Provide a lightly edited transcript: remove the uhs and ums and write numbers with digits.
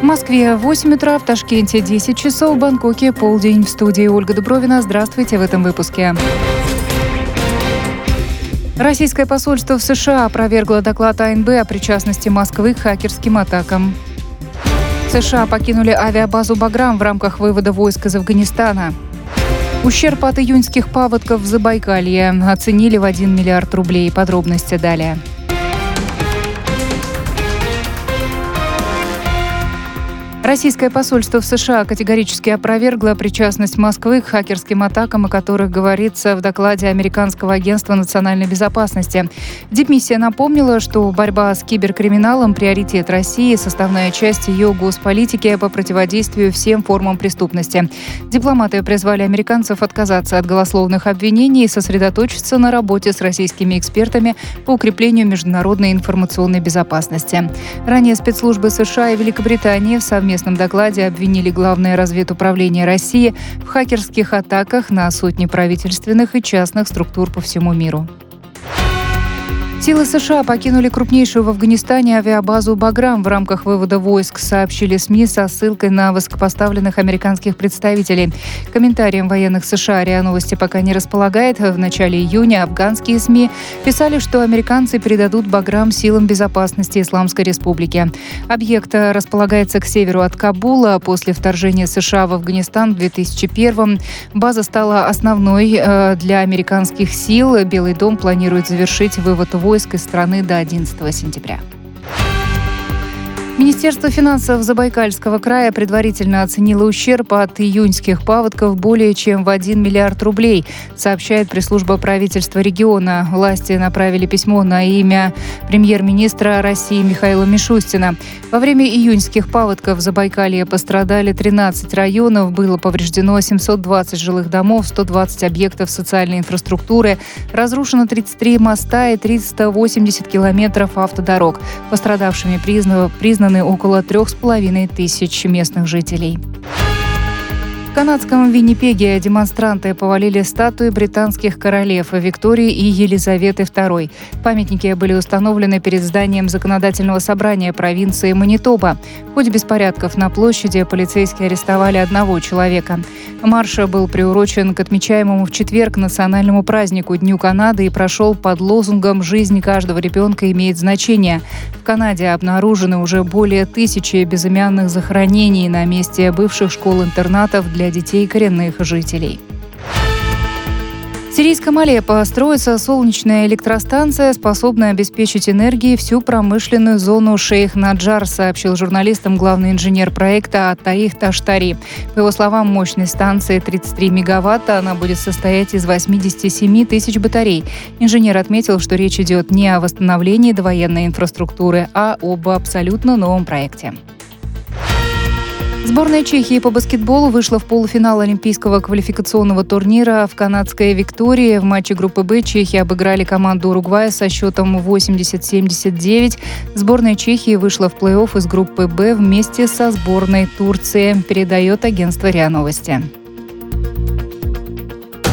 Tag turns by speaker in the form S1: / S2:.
S1: В Москве 8 утра, в Ташкенте 10 часов, в Бангкоке полдень. В студии Ольга Дубровина. Здравствуйте в этом выпуске. Российское посольство в США опровергло доклад АНБ о причастности Москвы к хакерским атакам. США покинули авиабазу «Баграм» в рамках вывода войск из Афганистана. Ущерб от июньских паводков в Забайкалье оценили в 1 миллиард рублей. Подробности далее. Российское посольство в США категорически опровергло причастность Москвы к хакерским атакам, о которых говорится в докладе Американского агентства национальной безопасности. Дипмиссия напомнила, что борьба с киберкриминалом – приоритет России, составная часть ее госполитики по противодействию всем формам преступности. Дипломаты призвали американцев отказаться от голословных обвинений и сосредоточиться на работе с российскими экспертами по укреплению международной информационной безопасности. Ранее спецслужбы США и Великобритании в совместном докладе обвинили Главное разведуправление России в хакерских атаках на сотни правительственных и частных структур по всему миру. Силы США покинули крупнейшую в Афганистане авиабазу «Баграм» в рамках вывода войск, сообщили СМИ со ссылкой на высокопоставленных американских представителей. Комментарием военных США РИА Новости пока не располагает. В начале июня афганские СМИ писали, что американцы передадут «Баграм» силам безопасности Исламской Республики. Объект располагается к северу от Кабула. После вторжения США в Афганистан в 2001-м база стала основной для американских сил. Белый дом планирует завершить вывод войск из страны до 11 сентября. Министерство финансов Забайкальского края предварительно оценило ущерб от июньских паводков более чем в 1 миллиард рублей, сообщает пресс-служба правительства региона. Власти направили письмо на имя премьер-министра России Михаила Мишустина. Во время июньских паводков в Забайкалье пострадали 13 районов, было повреждено 720 жилых домов, 120 объектов социальной инфраструктуры, разрушено 33 моста и 380 километров автодорог. Пострадавшими признаны около 3500 местных жителей. В канадском Виннипеге демонстранты повалили статуи британских королев Виктории и Елизаветы II. Памятники были установлены перед зданием законодательного собрания провинции Манитоба. В ходе беспорядков на площади полицейские арестовали 1 человека. Марш был приурочен к отмечаемому в четверг национальному празднику Дню Канады и прошел под лозунгом «Жизнь каждого ребенка имеет значение». В Канаде обнаружены уже более 1000 безымянных захоронений на месте бывших школ-интернатов для детей коренных жителей. В сирийском Алеппо строится солнечная электростанция, способная обеспечить энергией всю промышленную зону Шейх-Наджар, сообщил журналистам главный инженер проекта Атаих Таштари. По его словам, мощность станции 33 мегаватта, она будет состоять из 87 тысяч батарей. Инженер отметил, что речь идет не о восстановлении довоенной инфраструктуры, а об абсолютно новом проекте. Сборная Чехии по баскетболу вышла в полуфинал Олимпийского квалификационного турнира в канадской Виктории. В матче группы «Б» чехи обыграли команду Уругвая со счетом 80-79. Сборная Чехии вышла в плей-офф из группы «Б» вместе со сборной Турции, передает агентство РИА Новости.